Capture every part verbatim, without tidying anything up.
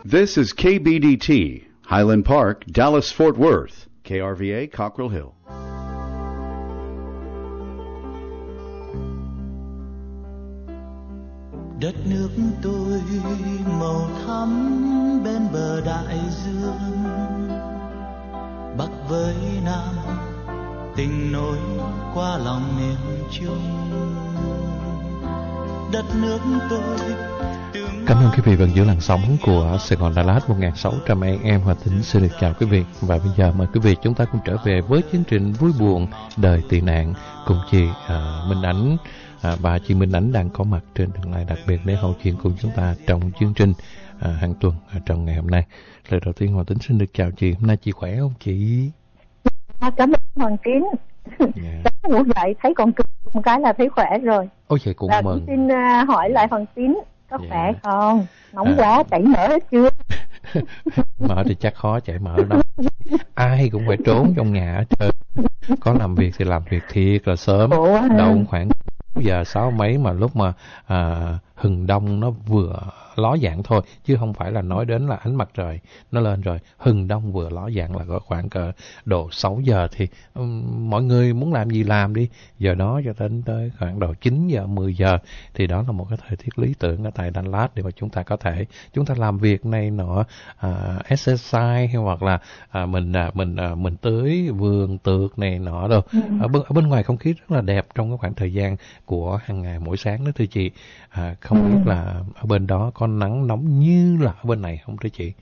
This is K B D T, Highland Park, Dallas-Fort Worth, K R V A, Cockrell Hill. Đất nước tôi màu thắm bên bờ đại dương, Bắc với Nam tình nối qua lòng miền Trung. Đất nước tôi. Cảm ơn quý vị vẫn giữ làn sóng của Sài Gòn Đà Lạt một nghìn sáu trăm a em. Hòa Tính xin được chào quý vị. Và bây giờ mời quý vị chúng ta cùng trở về với chương trình Vui Buồn Đời Tị Nạn cùng chị uh, Minh Ánh. À, và chị Minh Ánh đang có mặt trên đường line đặc biệt để hậu chuyện cùng chúng ta trong chương trình à, hàng tuần à, trong ngày hôm nay. Lời đầu tiên Hòa Tính xin được chào chị. Hôm nay chị khỏe không chị? À, cảm ơn Hoàng Tín. Yeah. Ngủ dậy thấy còn cực một cái là thấy khỏe rồi. Ôi trời cũng và mừng. Cũng xin uh, hỏi lại Hoàng Tín có yeah. khỏe không? Nóng à. quá chảy mỡ hết chưa? Mỡ thì chắc khó chảy mỡ đâu. Ai cũng phải trốn trong nhà hết trơn. Có làm việc thì làm việc thiệt là sớm. Đâu khoảng giờ sáu mấy mà lúc mà à, hừng đông nó vừa ló dạng thôi, chứ không phải là nói đến là ánh mặt trời nó lên rồi. Hừng đông vừa ló dạng là có khoảng cỡ độ sáu giờ thì um, mọi người muốn làm gì làm đi. Giờ đó cho đến tới khoảng độ chín giờ mười giờ thì đó là một cái thời tiết lý tưởng ở tại Đà Lạt để mà chúng ta có thể chúng ta làm việc này nọ, à, exercise hay hoặc là à, mình à, mình à, mình tưới vườn tược này nọ đâu. Ừ. Ở, bên, ở bên ngoài không khí rất là đẹp trong cái khoảng thời gian của hàng ngày mỗi sáng đó thưa chị. À, không ừ. biết là ở bên đó có nắng nóng như là ở bên này không thưa chị?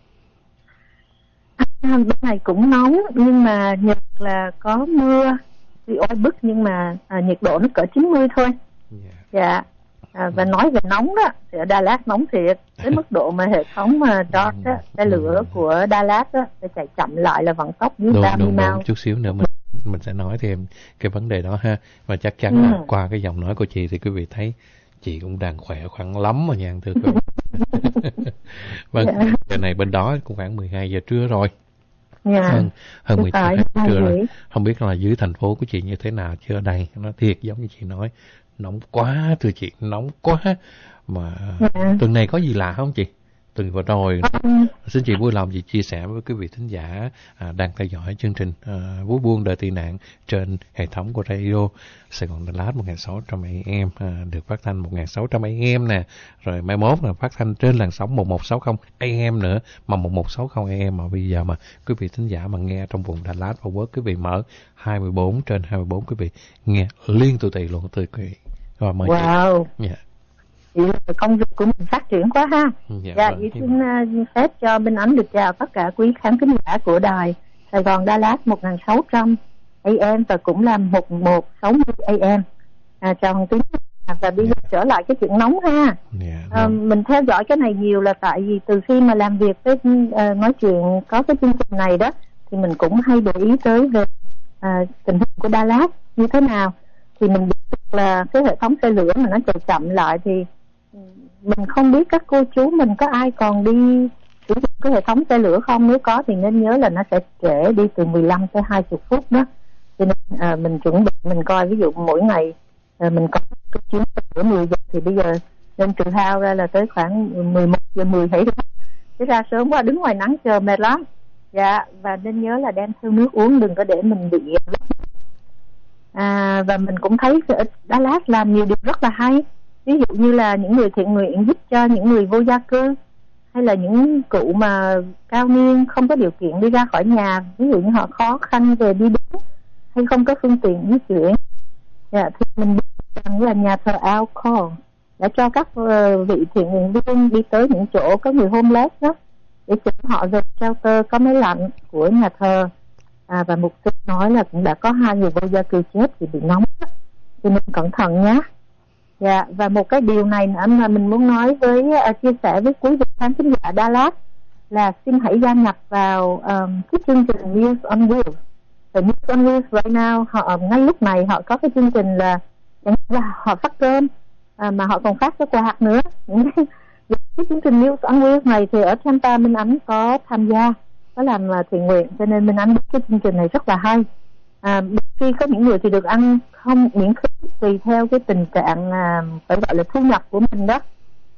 À, bên này cũng nóng nhưng mà nhiệt là có mưa thì oi bức, nhưng mà à, nhiệt độ nó cỡ chín mươi thôi. Yeah. Dạ. À, và nói về nóng đó thì ở Đà Lạt nóng thiệt đến mức độ mà hệ thống mà đo đó, cái lửa của Đà Lạt đó sẽ chạy chậm lại là vận tốc dưới ba mươi mile. Chút xíu nữa mình mình sẽ nói thêm cái vấn đề đó ha. Và chắc chắn ừ. là qua cái giọng nói của chị thì quý vị thấy chị cũng đang khỏe khoắn lắm mà nha thưa quý vị. Vâng, dạ. Giờ này bên đó cũng khoảng mười hai giờ trưa rồi. Dạ. Hơn, hơn mười hai giờ trưa rồi. Không biết là dưới thành phố của chị như thế nào, chứ ở đây nó thiệt giống như chị nói, nóng quá thưa chị, nóng quá. Mà dạ. tuần này có gì lạ không chị? Tuần vừa rồi ừ. xin chị vui lòng chị chia sẻ với quý vị thính giả à, đang theo dõi chương trình à, Vui Buồn Đời Tị Nạn trên hệ thống của radio Sài Gòn Đà Lạt một nghìn sáu trăm a em, à, được phát thanh một nghìn sáu trăm a em nè, rồi mai mốt là phát thanh trên làn sóng một một sáu không a em nữa, mà một một sáu không a em mà bây giờ mà quý vị thính giả mà nghe trong vùng Đà Lạt và World, quý vị mở hai mươi bốn trên hai mươi bốn, quý vị nghe liên tụ tì luôn thưa quý vị. Rồi mời wow. chị. Yeah. Vậy là công việc của mình phát triển quá ha. Dạ, dạ vậy xin uh, phép cho Minh Ánh được chào tất cả quý khán thính giả của đài Sài Gòn Đà Lạt một nghìn sáu trăm a em và cũng là một một sáu không a em. À, chào Hồng Tín. Và bây giờ trở lại cái chuyện nóng ha. Yeah, à, mình theo dõi cái này nhiều là tại vì từ khi mà làm việc với uh, nói chuyện có cái chương trình này đó thì mình cũng hay để ý tới về uh, tình hình của Đà Lạt như thế nào. Thì mình biết là cái hệ thống xe lửa mà nó chạy chậm lại thì mình không biết các cô chú mình có ai còn đi sử dụng cái hệ thống xe lửa không. Nếu có thì nên nhớ là nó sẽ trễ đi từ mười lăm tới hai mươi phút đó. Cho nên à, mình chuẩn bị mình coi ví dụ mỗi ngày à, mình có cái chuyến xe lửa mười giờ thì bây giờ nên trừ hao ra là tới khoảng mười một giờ mười thấy đó. Thế ra sớm quá đứng ngoài nắng chờ mệt lắm. Dạ, và nên nhớ là đem theo nước uống, đừng có để mình bị à, và mình cũng thấy ở Đà Lạt làm nhiều điều rất là hay. Ví dụ như là những người thiện nguyện giúp cho những người vô gia cư, hay là những cụ mà cao niên không có điều kiện đi ra khỏi nhà, ví dụ như họ khó khăn về đi đến hay không có phương tiện di chuyển. Dạ, thì mình biết rằng là nhà thờ Alcor đã cho các uh, vị thiện nguyện viên đi tới những chỗ có người homeless đó để chở họ về shelter có máy lạnh của nhà thờ. À, và mục sư nói là cũng đã có hai người vô gia cư chết vì bị nóng đó. Cho nên cẩn thận nhé. Dạ, và một cái điều này nữa mà mình muốn nói với uh, chia sẻ với quý vị khán thính giả Đà Lạt là xin hãy gia nhập vào um, cái chương trình Meals on Wheels. Và Meals on Wheels right now họ ngay lúc này họ có cái chương trình là, là họ phát cơm à, mà họ còn phát cái quà nữa. Cái chương trình Meals on Wheels này thì ở Tampa Minh Ánh có tham gia, có làm uh, thiện nguyện, cho nên Minh Ánh biết cái chương trình này rất là hay. À, khi có những người thì được ăn không miễn phí tùy theo cái tình trạng à, phải gọi là thu nhập của mình đó.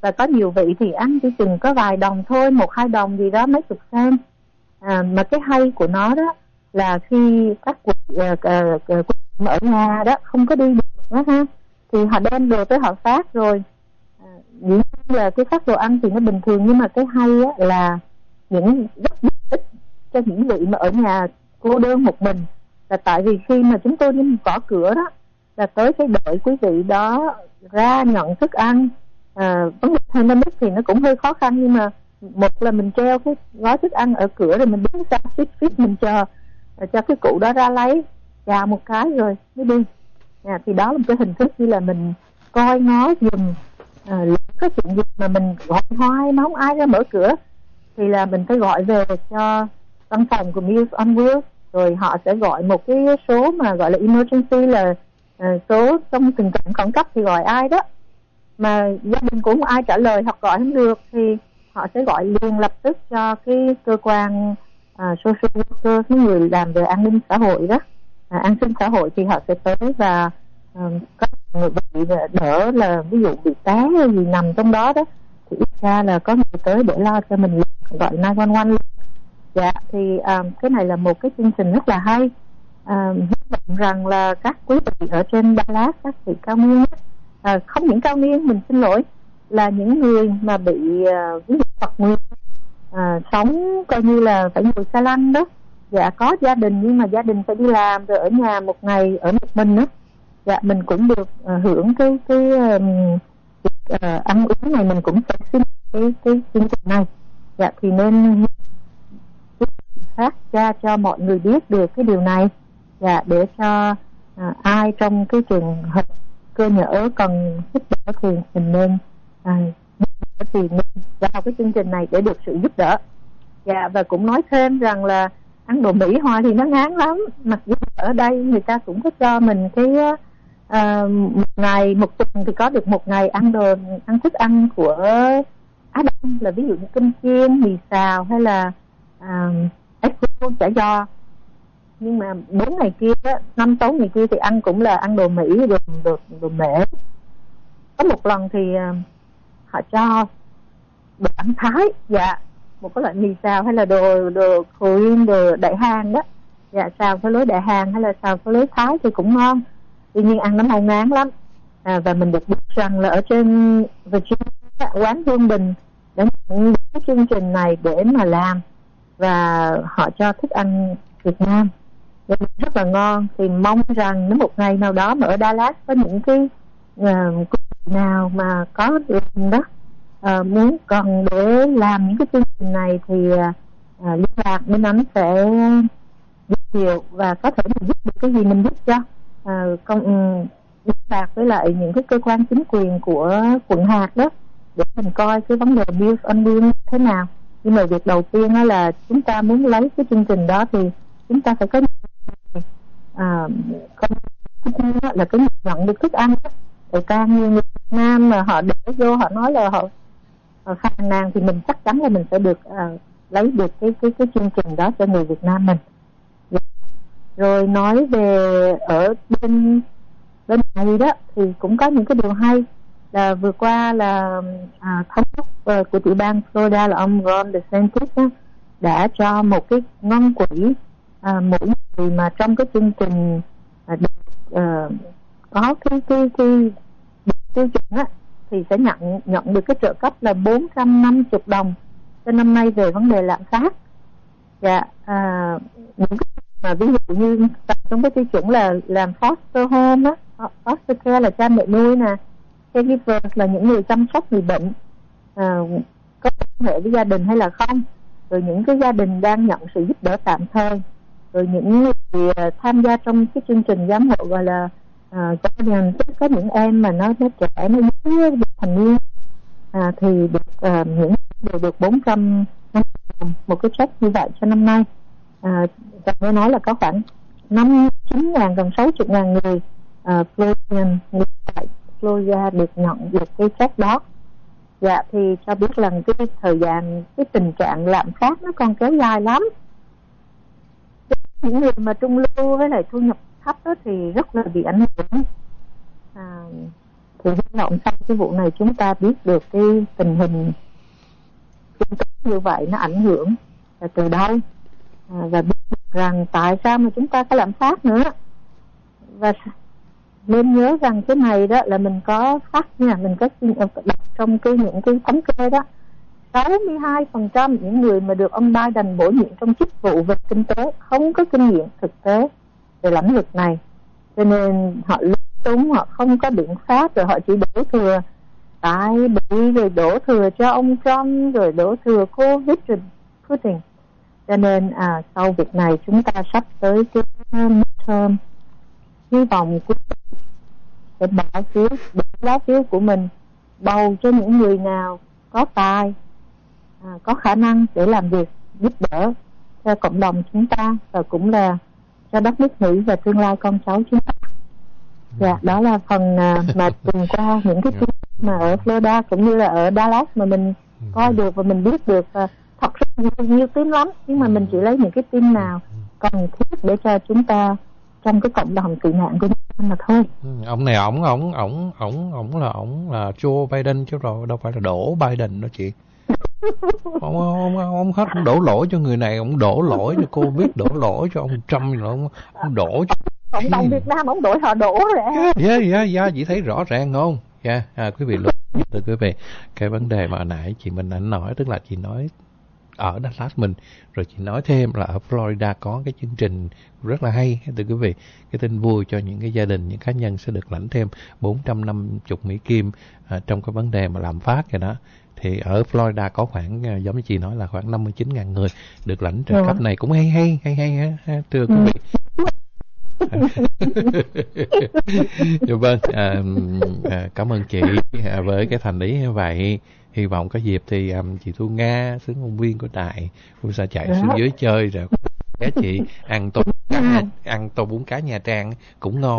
và có nhiều vị thì ăn chỉ chừng có vài đồng thôi, một hai đồng gì đó, mấy chục cent. À, mà cái hay của nó đó là khi các cụ uh, uh, uh, ở nhà đó không có đi được đó ha, thì họ đem đồ tới họ phát rồi. À, dĩ nhiên là cái phát đồ ăn thì nó bình thường, nhưng mà cái hay á, là những rất ít cho những vị mà ở nhà cô đơn một mình, là tại vì khi mà chúng tôi đi gõ cửa đó là tới cái đợi quý vị đó ra nhận thức ăn. À, vấn đề pandemic thì nó cũng hơi khó khăn, nhưng mà một là mình treo cái gói thức ăn ở cửa rồi mình đứng ra fit fit mình chờ cho cái cụ đó ra lấy, chào một cái rồi mới đi. À, thì đó là một cái hình thức như là mình coi ngó dùm. À, có chuyện gì mà mình gọi hoài mà không ai ra mở cửa thì là mình phải gọi về cho văn phòng của Meals on Wheels, rồi họ sẽ gọi một cái số mà gọi là emergency, là uh, số trong tình trạng khẩn cấp thì gọi ai đó mà gia đình cũng không ai trả lời hoặc gọi không được thì họ sẽ gọi liền lập tức cho cái cơ quan uh, social worker, cái người làm về an ninh xã hội đó, à, an sinh xã hội, thì họ sẽ tới và uh, có người bị đỡ, là ví dụ bị té hay gì nằm trong đó đó thì ít ra là có người tới để lo cho mình, gọi chín một một luôn. Dạ, thì um, cái này là một cái chương trình rất là hay. Um, hy vọng rằng là các quý vị ở trên Dallas, các vị cao niên, uh, không những cao niên, mình xin lỗi, là những người mà bị uh, ví dụ Phật Nguyên, uh, sống coi như là phải ngồi xe lăn đó, dạ, có gia đình nhưng mà gia đình phải đi làm rồi ở nhà một ngày ở một mình đó, dạ, mình cũng được uh, hưởng cái cái um, uh, ăn uống này, mình cũng sẽ xin cái cái chương trình này. Dạ, thì nên phát ra cho mọi người biết được cái điều này, dạ, để cho à, ai trong cái trường hợp cơ nhỡ cần giúp đỡ thì mình nên à, thì nên vào cái chương trình này để được sự giúp đỡ. Dạ, và cũng nói thêm rằng là ăn đồ Mỹ hoài thì nó ngán lắm, mặc dù ở đây người ta cũng có cho mình cái uh, một ngày một tuần thì có được một ngày ăn đồ ăn thức ăn của Á Đông, là ví dụ như cơm chiên, mì xào hay là uh, ếch chả giò. Nhưng mà bốn ngày kia á, năm sáu ngày kia thì ăn cũng là ăn đồ Mỹ, đồ đồ, đồ mễ. Có một lần thì uh, họ cho đồ ăn Thái, dạ, một cái loại mì xào hay là đồ đồ Korean, đồ Đại Hàn đó, dạ, xào theo lối Đại Hàn hay là xào theo lối Thái thì cũng ngon. Tuy nhiên ăn nó mau ngán lắm. À, và mình được biết rằng là ở trên Virginia, quán Hương Bình đã nhận cái chương trình này để mà làm, và họ cho thức ăn Việt Nam rất là ngon. Thì mong rằng nếu một ngày nào đó mà ở Dallas có những cái uh, nào mà có làm đó, uh, muốn cần để làm những cái chương trình này thì uh, liên lạc bên anh sẽ giới thiệu, và có thể mình giúp được cái gì mình giúp cho. Uh, con um, liên lạc với lại những cái cơ quan chính quyền của quận hạt đó để mình coi cái vấn đề Meals on Wheels thế nào. Nhưng mà việc đầu tiên đó là chúng ta muốn lấy cái chương trình đó thì chúng ta phải có à, không là cái nhận được thức ăn đó. Thì càng nhiều người Việt Nam mà họ để vô họ nói là họ, họ phàn nàn thì mình chắc chắn là mình sẽ được à, lấy được cái cái cái chương trình đó cho người Việt Nam mình. Rồi nói về ở bên bên này đó thì cũng có những cái điều hay. Là vừa qua là à, thống đốc uh, của tiểu bang Florida là ông Ron DeSantis đó, đã cho một cái ngân quỹ à, mỗi người mà trong cái chương trình à, được, uh, có cái cái cái tiêu chuẩn á, thì sẽ nhận nhận được cái trợ cấp là bốn trăm năm mươi đồng cho năm nay về vấn đề lạm phát. Dạ, à, những cái mà ví dụ như trong cái tiêu chuẩn là làm foster home á, foster care là cha mẹ nuôi nè, caregivers là những người chăm sóc người bệnh, à, có quan hệ với gia đình hay là không, rồi những cái gia đình đang nhận sự giúp đỡ tạm thời, rồi những người tham gia trong cái chương trình giám hộ gọi là uh, guardian, tức có những em mà nó nó trẻ nó dưới thành niên, à, thì được uh, những đều được bốn trăm năm mươi đồng một cái check như vậy cho năm nay. À, và tôi nói là có khoảng năm chín ngàn gần sáu chục ngàn người uh, Floridian người tại Florida được nhận được cái check đó. Dạ, thì cho biết là cái thời gian cái tình trạng lạm phát nó còn kéo dài lắm. Những người mà trung lưu với lại thu nhập thấp đó thì rất là bị ảnh hưởng. À, Thì hy vọng sau cái vụ này chúng ta biết được cái tình hình kinh tế như vậy nó ảnh hưởng là từ đâu, à, và biết được rằng tại sao mà chúng ta có lạm phát nữa. Và nên nhớ rằng cái này đó là mình có phát nha, mình có đọc trong cái những cái thống kê đó, sáu mươi hai phần trăm những người mà được ông Biden bổ nhiệm trong chức vụ về kinh tế không có kinh nghiệm thực tế về lĩnh vực này, cho nên họ lung tung, họ không có biện pháp, rồi họ chỉ đổ thừa tại bị, rồi đổ thừa cho ông Trump, rồi đổ thừa Covid, rồi Putin. Cho nên à, sau việc này chúng ta sắp tới cái midterm, hy vọng của sẽ bỏ phiếu, bỏ lá phiếu của mình bầu cho những người nào có tài, à, có khả năng để làm việc giúp đỡ cho cộng đồng chúng ta, và cũng là cho đất nước Mỹ và tương lai con cháu chúng ta. Dạ, đó là phần à, mà tuần qua những cái tin mà ở Florida cũng như là ở Dallas mà mình coi được và mình biết được. Và thật ra nhiều, nhiều tin lắm, nhưng mà mình chỉ lấy những cái tin nào cần thiết để cho chúng ta trong cái cộng đồng tị nạn của chúng mà thôi. Ông này ổng ổng ổng ổng ổng là ổng là Joe Biden chứ rồi đâu phải là đổ Biden đó chị. ông ông ông hết ông đổ lỗi cho người này, ông đổ lỗi cho Covid, đổ lỗi cho ông Trump, rồi ông, ông đổ cho cộng đồng Việt Nam, ông đổi họ đổ rồi. Dạ dạ dạ, chị thấy rõ ràng không? Dạ, yeah, à, quý vị luôn từ quý vị cái vấn đề mà nãy chị Minh Anh nói, tức là chị nói ở Dallas mình, rồi chị nói thêm là ở Florida có cái chương trình rất là hay từ quý vị, cái tin vui cho những cái gia đình, những cá nhân sẽ được lãnh thêm bốn trăm năm mươi Mỹ Kim à, trong cái vấn đề mà làm phát rồi đó. Thì ở Florida có khoảng, giống như chị nói là khoảng năm mươi chín nghìn người được lãnh trợ cấp này, cũng hay hay hay hay ha, thưa quý vị. Dạ vâng, à, à, cảm ơn chị à, với cái thành ý như vậy. Hy vọng có dịp thì um, chị Thu Nga, xướng ngôn viên của đài, cũng sẽ chạy xuống dưới chơi rồi ghé chị ăn tô cá nhà, ăn tô bún cá Nha Trang cũng ngon.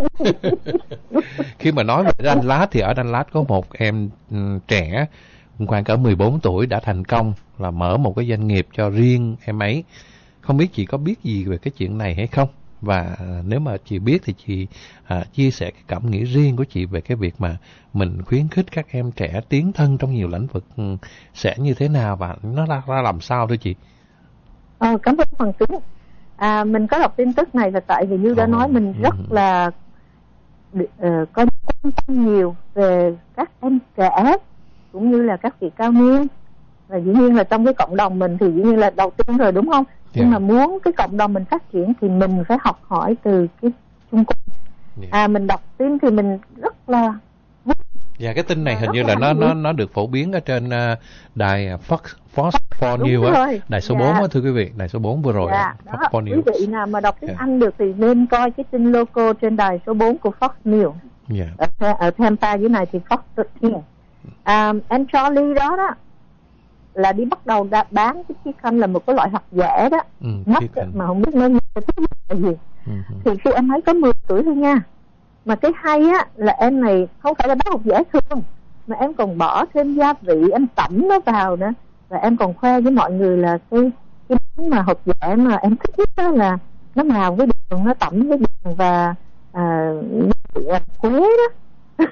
Khi mà nói về Dallas thì ở Dallas có một em um, trẻ khoảng cỡ mười bốn tuổi đã thành công là mở một cái doanh nghiệp cho riêng em ấy. Không biết chị có biết gì về cái chuyện này hay không? Và nếu mà chị biết thì chị à, chia sẻ cái cảm nghĩ riêng của chị về cái việc mà mình khuyến khích các em trẻ tiến thân trong nhiều lĩnh vực sẽ như thế nào và nó ra, ra làm sao thưa chị? Ờ, cảm ơn Hoàng Tuấn. À, mình có đọc tin tức này và tại vì như đã nói mình rất là uh, có quan tâm nhiều về các em trẻ cũng như là các vị cao niên, và dĩ nhiên là trong cái cộng đồng mình thì dĩ nhiên là đầu tiên rồi, đúng không? Yeah. Nhưng mà muốn cái cộng đồng mình phát triển thì mình phải học hỏi từ cái chung quanh. Yeah. À, mình đọc tin thì mình rất là Dạ, cái tin này à, hình như là nó nó nó được phổ biến ở trên uh, đài Fox Fox four News á, đài số dạ. bốn á thưa quý vị, đài số bốn vừa rồi. Dạ, Fox đó, four News. Quý vị nào mà đọc tiếng yeah. Anh được thì nên coi cái tin local trên đài số bốn của Fox News. Yeah. Ở, ở Tampa dưới này thì Fox thirteen. À, em Charlie đó đó là đi bắt đầu đã bán cái chicken là một cái loại hạt dẻ đó, ừ, mắt mà không biết nó như thế là gì. Ừ. Thì khi em ấy có mười tuổi thôi nha, mà cái hay á là em này không phải là bán hột dẻ thường, mà em còn bỏ thêm gia vị, em tẩm nó vào nữa, và em còn khoe với mọi người là cái cái bánh mà hột dẻ mà em thích nhất đó là nó màu với đường, nó tẩm với đường và à, quế đó.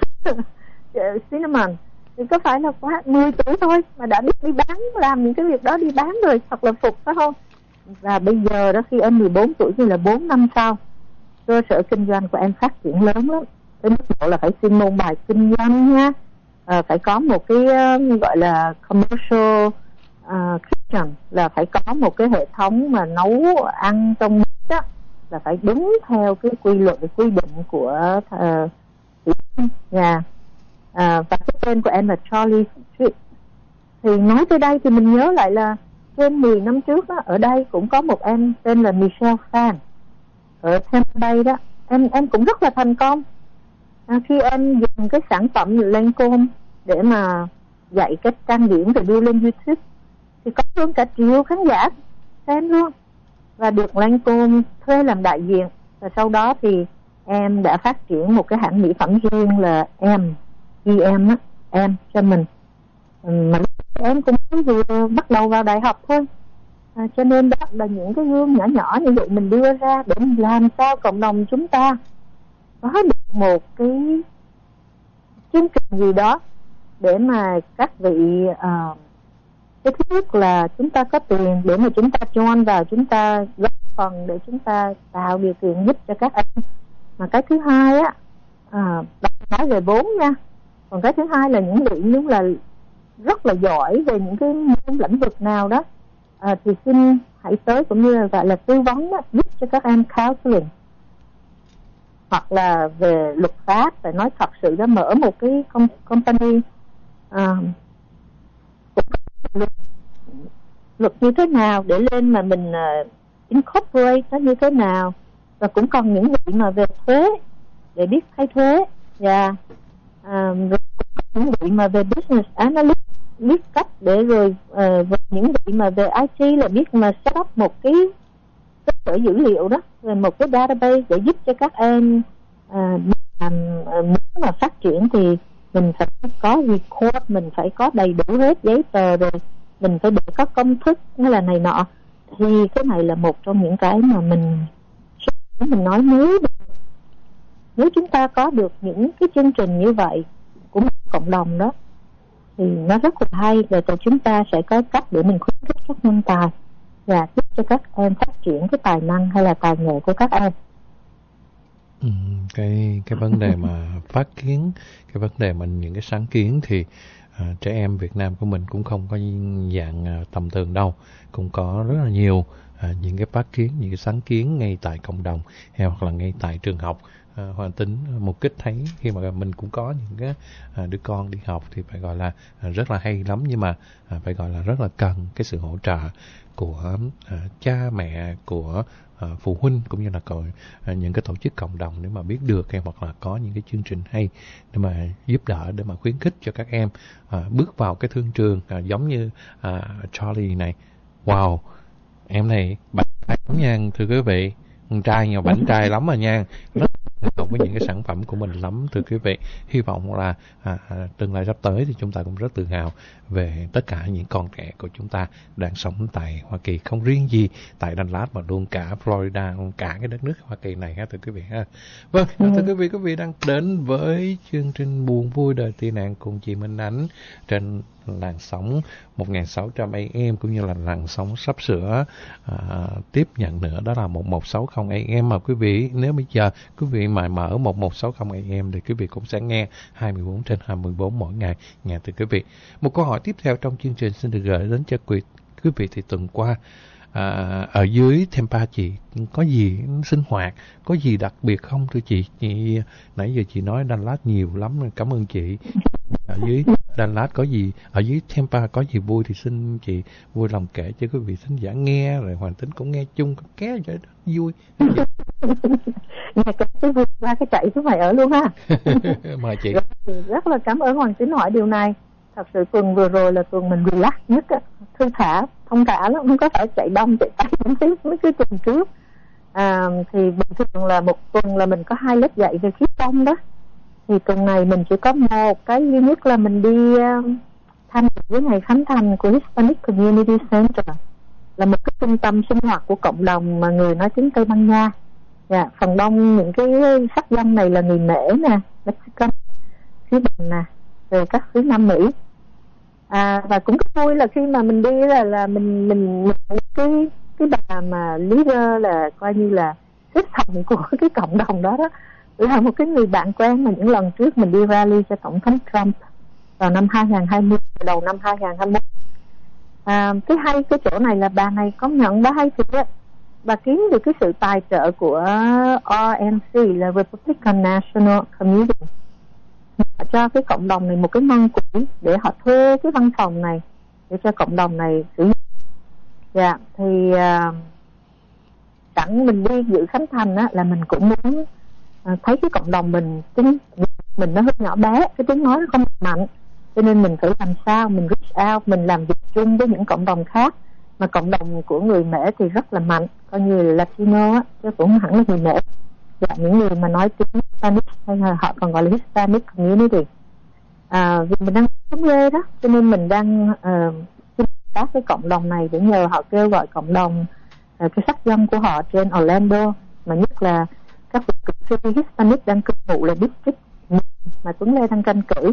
Cinnamon. Thì có phải là quá mười tuổi thôi mà đã biết đi bán, làm những cái việc đó đi bán rồi, thật là phục phải không? Và bây giờ đó khi em mười bốn tuổi thì là bốn năm sau, cơ sở kinh doanh của em phát triển lớn lắm. Cái mức độ là phải xin môn bài kinh doanh nha, à, phải có một cái uh, gọi là commercial uh, kitchen, là phải có một cái hệ thống mà nấu ăn trong nước đó, là phải đúng theo cái quy luật, quy định của uh, nhà. À, và cái tên của em là Charlie Street. Thì nói tới đây thì mình nhớ lại là trên mười năm trước đó, ở đây cũng có một em tên là Michelle Phan ở Tampa Bay đó, em em cũng rất là thành công. À, khi em dùng cái sản phẩm Lancome để mà dạy cách trang điểm rồi đưa lên YouTube thì có hơn cả triệu khán giả xem luôn, và được Lancome thuê làm đại diện. Và sau đó thì em đã phát triển một cái hãng mỹ phẩm riêng là em em á, em cho mình, mà em cũng vừa bắt đầu vào đại học thôi, à, cho nên đó là những cái gương nhỏ nhỏ như vậy mình đưa ra để làm sao cộng đồng chúng ta có được một cái chương trình gì đó để mà các vị uh, cái thứ nhất là chúng ta có tiền để mà chúng ta join vào, chúng ta góp phần để chúng ta tạo điều kiện giúp cho các em. Mà cái thứ hai á, à, nói về vốn nha. Còn cái thứ hai là những vị đúng là rất là giỏi về những cái môn lĩnh vực nào đó, à, thì xin hãy tới cũng như là gọi là tư vấn đó, giúp cho các em counseling. Hoặc là về luật pháp, phải nói thật sự đó, mở một cái company, à, luật, luật như thế nào để lên mà mình uh, incorporate nó như thế nào. Và cũng còn những vị mà về thuế để biết khai thuế, và uh, rồi những vị mà về business analyst biết cách để rồi uh, và những vị mà về i tê là biết mà set up một cái cơ sở dữ liệu đó, về một cái database để giúp cho các em uh, làm, uh, muốn mà phát triển thì mình phải có record, mình phải có đầy đủ hết giấy tờ, rồi mình phải để có công thức hay là này nọ. Thì cái này là một trong những cái mà mình mình nói nếu nếu chúng ta có được những cái chương trình như vậy của một cộng đồng đó thì nó rất là hay, và rồi chúng ta sẽ có cách để mình khuyến khích các nhân tài và giúp cho các em phát triển cái tài năng hay là tài nghệ của các em. Ừ, cái cái vấn đề mà phát kiến, cái vấn đề mà những cái sáng kiến thì à, trẻ em Việt Nam của mình cũng không có dạng à, tầm thường đâu, cũng có rất là nhiều à, những cái phát kiến, những cái sáng kiến ngay tại cộng đồng hay hoặc là ngay tại trường học. À, Hoàng Tính một kích thấy khi mà mình cũng có những cái à, đứa con đi học thì phải gọi là à, rất là hay lắm, nhưng mà à, phải gọi là rất là cần cái sự hỗ trợ của à, cha mẹ, của à, phụ huynh cũng như là có, à, những cái tổ chức cộng đồng để mà biết được hay hoặc là có những cái chương trình hay để mà giúp đỡ, để mà khuyến khích cho các em à, bước vào cái thương trường, à, giống như à, Charlie này. Wow, em này bảnh trai lắm nha thưa quý vị, con trai nhiều bảnh trai lắm mà nha, rất cộng với những cái sản phẩm của mình lắm thưa quý vị. Hy vọng là à, à, tương lai sắp tới thì chúng ta cũng rất tự hào về tất cả những con trẻ của chúng ta đang sống tại Hoa Kỳ, không riêng gì tại Dallas mà luôn cả Florida, luôn cả cái đất nước Hoa Kỳ này ha thưa quý vị ha. Vâng, ừ. Thưa quý vị, quý vị đang đến với chương trình Buồn Vui Đời Tị Nạn cùng chị Minh Ánh trên làn sóng một nghìn sáu trăm A M cũng như là làn sóng sắp sửa à, tiếp nhận nữa, đó là một một sáu không A M. Mà quý vị nếu bây giờ quý vị mà mở một một sáu không A M thì quý vị cũng sẽ nghe hai mươi bốn trên hai mươi bốn mỗi ngày nghe từ quý vị. Một câu hỏi tiếp theo trong chương trình xin được gửi đến cho quý, quý vị thì tuần qua à, ở dưới Tampa chị có gì sinh hoạt, có gì đặc biệt không thưa chị? Chị nãy giờ chị nói Dallas nhiều lắm, cảm ơn chị. Ở dưới Dallas có gì, ở dưới Tampa có gì vui thì xin chị vui lòng kể cho quý vị thính giả nghe, rồi Hoàng Tính cũng nghe chung kéo cho vui. Nghe cái vui qua cái chạy xuống mày ở luôn ha. Mời chị. Rất là cảm ơn Hoàng Tính hỏi điều này. Thật sự tuần vừa rồi là tuần mình relax nhất á, thư thả, thông thả lắm, không có phải chạy đông chạy tay những cái mấy cái tuần trước. À, thì bình thường là một tuần là mình có hai lớp dạy về khí công đó. Thì tuần này mình chỉ có một cái duy nhất là mình đi uh, tham dự với ngày khánh thành của Hispanic Community Center, là một cái trung tâm sinh hoạt của cộng đồng mà người nói tiếng Tây Ban Nha. Dạ, phần đông những cái sắc dân này là người Mễ nè, Mexican, xứ Bình nè, rồi các xứ Nam Mỹ. À, và cũng rất vui là khi mà mình đi là là mình mình, mình cái cái bà mà leader là coi như là xếp thành của cái cộng đồng đó đó, là một cái người bạn quen mà những lần trước mình đi rally cho tổng thống Trump vào năm hai nghìn hai mươi, đầu năm hai nghìn hai mươi mốt. À, cái hay cái chỗ này là bà này công nhận bà hay thiệt á. Bà kiếm được cái sự tài trợ của R N C là Republican National Committee, họ cho cái cộng đồng này một cái ngân quỹ để họ thuê cái văn phòng này để cho cộng đồng này sử dụng. Dạ, thì uh, sẵn mình đi dự khánh thành á, là mình cũng muốn uh, thấy cái cộng đồng mình tiếng mình nó hơi nhỏ bé, cái tiếng nói nó không mạnh, cho nên mình phải làm sao mình reach out, mình làm việc chung với những cộng đồng khác. Mà cộng đồng của người Mễ thì rất là mạnh, coi như là Latino á, chứ cũng không hẳn là người Mễ. Dạ, những người mà nói tiếng Hispanic hay là họ còn gọi là Hispanic Community. À, vì mình đang sống ghê đó, cho nên mình đang uh, các cái cộng đồng này để nhờ họ kêu gọi cộng đồng uh, cái sắc dân của họ trên Orlando, mà nhất là các vị cử tri Hispanic đang cư ngụ là district mà Tuấn Lê đang tranh cử.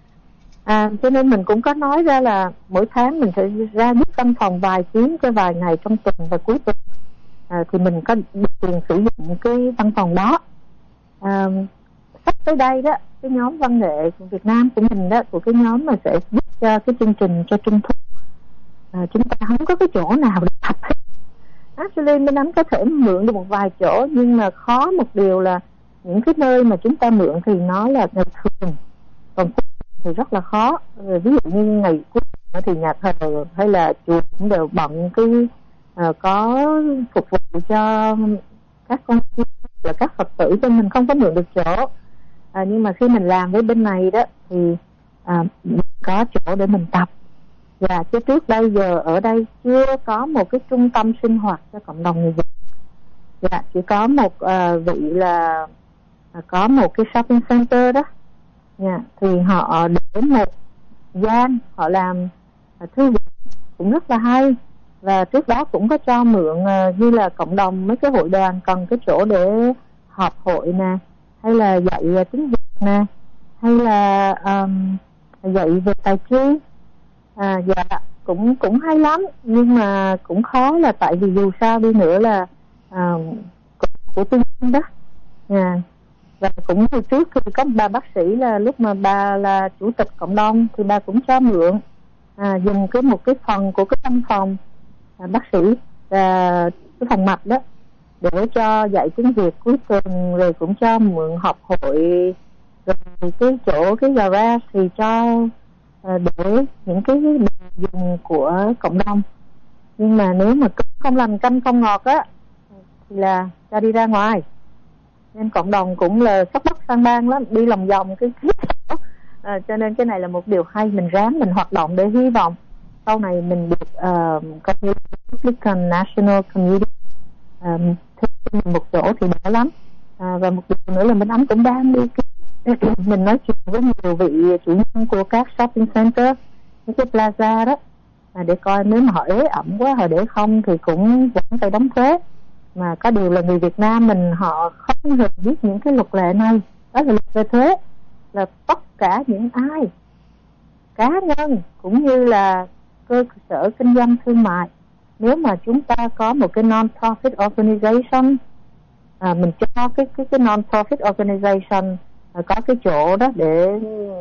À, cho nên mình cũng có nói ra là mỗi tháng mình sẽ ra giúp văn phòng vài chuyến cho vài ngày trong tuần và cuối tuần, à, thì mình có được quyền sử dụng cái văn phòng đó. À, sắp tới đây đó, cái nhóm văn nghệ của Việt Nam của mình đó, của cái nhóm mà sẽ giúp cho cái chương trình cho Trung thu, à, chúng ta không có cái chỗ nào để tập hết. Actually bên anh có thể mượn được một vài chỗ, nhưng mà khó một điều là những cái nơi mà chúng ta mượn thì nó là ngày thường, còn thì rất là khó. Ví dụ như ngày cuối thì nhà thờ hay là chùa cũng đều bận cái uh, có phục vụ cho các con là các Phật tử, cho mình không có mượn được chỗ. À, nhưng mà khi mình làm với bên này đó thì à, có chỗ để mình tập. Và chứ trước đây giờ ở đây chưa có một cái trung tâm sinh hoạt cho cộng đồng người Việt. Dạ, chỉ có một uh, vị là uh, có một cái shopping center đó. Dạ, thì họ để một gian, họ làm uh, thư viện cũng rất là hay. Và trước đó cũng có cho mượn uh, như là cộng đồng, mấy cái hội đoàn cần cái chỗ để họp hội nè, hay là dạy uh, tiếng Việt nè, hay là um, dạy về tài chính. À, dạ cũng cũng hay lắm, nhưng mà cũng khó là tại vì dù sao đi nữa là à, của, của tư nhân đó. À, và cũng từ trước thì có bà bác sĩ là lúc mà bà là chủ tịch cộng đồng thì bà cũng cho mượn à, dùng cái một cái phần của cái văn phòng à, bác sĩ và cái phòng mạch đó để cho dạy tiếng Việt cuối tuần, rồi cũng cho mượn họp hội, rồi cái chỗ cái garage thì cho để những cái đồ dùng của cộng đồng. Nhưng mà nếu mà không làm canh không ngọt á thì là cho đi ra ngoài, nên cộng đồng cũng là sắp bắt sang bang lắm, đi lòng vòng cái cái à, cho nên cái này là một điều hay, mình ráng mình hoạt động để hy vọng sau này mình được uh, Republican National Committee um, thêm một chỗ thì đỡ lắm. À, và một điều nữa là mình Ánh cũng đang đi mình nói chuyện với nhiều vị chủ nhân của các shopping center, những cái plaza đó, à, để coi nếu mà họ ế ẩm quá, họ để không thì cũng vẫn phải đóng thuế. Mà có điều là người Việt Nam mình họ không hề biết những cái luật lệ này. Đó là luật về thuế, là tất cả những ai cá nhân cũng như là cơ sở kinh doanh thương mại, nếu mà chúng ta có một cái non-profit organization, à, mình cho cái cái cái non-profit organization có cái chỗ đó để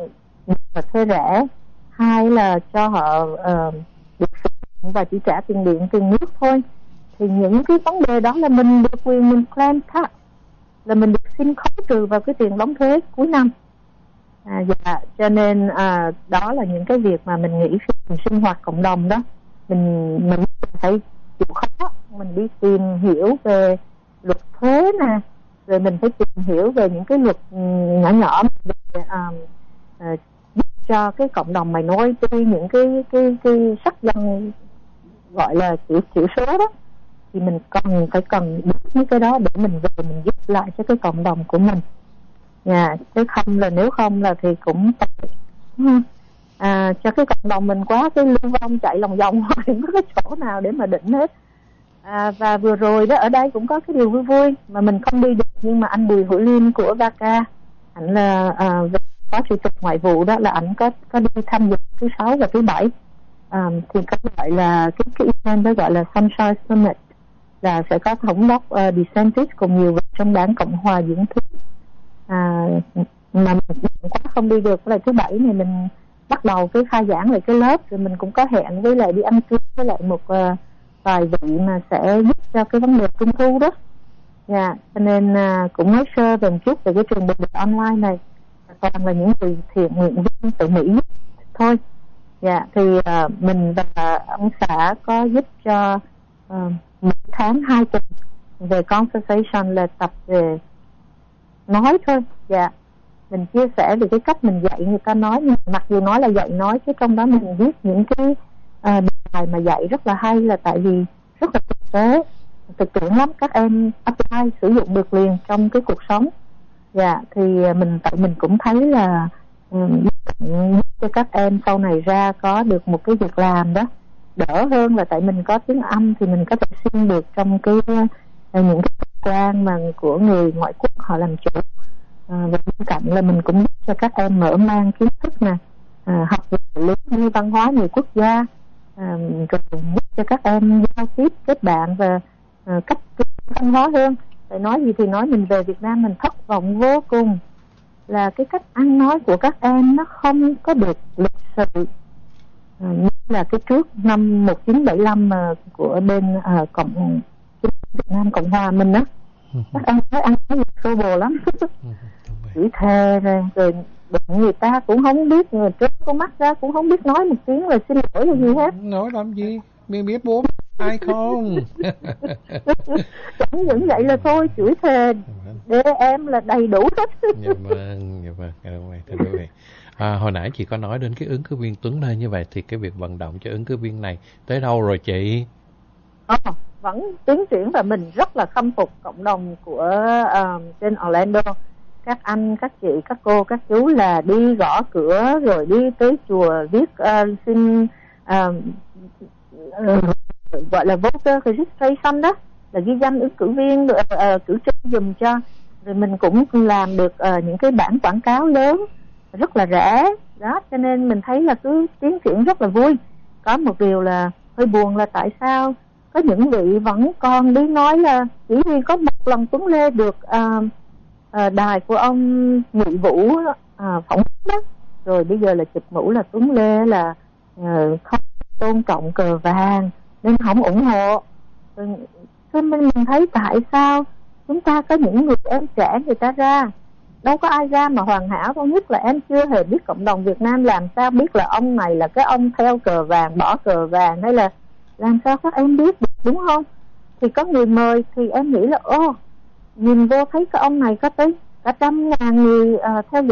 mà thuê rẻ, hai là cho họ uh, được sử dụng và chỉ trả tiền điện tiền nước thôi, thì những cái vấn đề đó là mình được quyền mình claim tax, là mình được xin khấu trừ vào cái tiền đóng thuế cuối năm. À, dạ, cho nên à, đó là những cái việc mà mình nghĩ khi mình sinh hoạt cộng đồng đó, mình mình phải chịu khó, mình đi tìm hiểu về luật thuế nè, rồi mình phải tìm hiểu về những cái luật nhỏ nhỏ về uh, uh, giúp cho cái cộng đồng minority, những cái cái cái sắc dân gọi là thiểu thiểu số đó, thì mình cần phải cần biết những cái đó để mình về mình giúp lại cho cái cộng đồng của mình. Dạ, chứ không là nếu không là thì cũng à, cho cái cộng đồng mình quá cái lưu vong chạy lòng vòng hoài, không có cái chỗ nào để mà định hết. À, và vừa rồi đó ở đây cũng có cái điều vui vui mà mình không đi được, nhưng mà anh Bùi Hữu Liêm của vê a ca, ảnh là à, phó chủ tịch ngoại vụ đó, là ảnh có có đi tham dự thứ sáu và thứ bảy, à, thì có gọi là cái cái event đó gọi là Sunshine Summit, là sẽ có thống đốc uh, DeSantis cùng nhiều vị trong đảng Cộng hòa diễn thuyết. À, mà mình quá không đi được, với lại thứ bảy này mình bắt đầu cái khai giảng lại cái lớp, rồi mình cũng có hẹn với lại đi ăn trưa với lại một uh, vài vị mà sẽ giúp cho cái vấn đề trung thu đó. Dạ, yeah, cho nên uh, cũng nói sơ về một chút về cái trường bình luận online này, toàn là những người thiện nguyện viên tự Mỹ thôi. Dạ, yeah, thì uh, mình và ông xã có giúp cho uh, một tháng hai tuần về conversation, là tập về nói thôi. Dạ, yeah. Mình chia sẻ về cái cách mình dạy người ta nói, nhưng mặc dù nói là dạy nói chứ trong đó mình viết những cái uh, bài mà dạy rất là hay, là tại vì rất là thực tế, thực tiễn lắm, các em apply sử dụng được liền trong cái cuộc sống. Dạ, thì mình tại mình cũng thấy là um, cho các em sau này ra có được một cái việc làm đó đỡ hơn, là tại mình có tiếng Anh thì mình có thể xin được trong cái uh, những cái cơ quan mà của người ngoại quốc họ làm chủ. À, và bên cạnh là mình cũng giúp cho các em mở mang kiến thức nè, à, học về lý như văn hóa nhiều quốc gia, à, rồi giúp cho các em giao tiếp kết bạn và à, cách văn hóa hơn. Phải nói gì thì nói, mình về Việt Nam mình thất vọng vô cùng là cái cách ăn nói của các em nó không có được lịch sự, à, như là cái trước năm một chín bảy lăm mà của bên à, cộng Việt Nam Cộng Hòa mình á. Các em nói ăn nói xô bồ lắm, chửi thề rồi, rồi người ta cũng không biết, người trước có mắt ra cũng không biết nói một tiếng là xin lỗi hay gì hết. Nói làm gì, mình biết bố ai không. Chẳng những vậy là thôi, chửi thề để em là đầy đủ hết. Dạ vâng, dạ vâng, cảm ơn thưa quý vị. À, hồi nãy chị có nói đến cái ứng cử viên Tuấn Lê như vậy, thì cái việc vận động cho ứng cử viên này tới đâu rồi chị? À, vẫn tiến triển và mình rất là khâm phục cộng đồng của uh, trên Orlando. Các anh, các chị, các cô, các chú là đi gõ cửa rồi đi tới chùa viết uh, xin uh, uh, gọi là voter registration đó, là ghi danh ứng cử viên, uh, uh, cử tri dùm cho. Rồi mình cũng làm được uh, những cái bản quảng cáo lớn rất là rẻ đó, cho nên mình thấy là cứ tiến triển rất là vui. Có một điều là hơi buồn là tại sao có những vị vẫn còn đi nói là chỉ vì có một lần Tuấn Lê được uh, uh, đài của ông Nghị Vũ uh, phỏng vấn đó, rồi bây giờ là chụp mũ là Tuấn Lê là uh, không tôn trọng cờ vàng nên không ủng hộ. Cho nên mình thấy tại sao chúng ta có những người em trẻ người ta ra, đâu có ai ra mà hoàn hảo đâu. Nhất là em chưa hề biết cộng đồng Việt Nam làm sao biết là ông này là cái ông theo cờ vàng, bỏ cờ vàng, hay là làm sao các em biết được, đúng không? Thì có người mời thì em nghĩ là ô, nhìn vô thấy cái ông này có tới cả trăm ngàn người uh, theo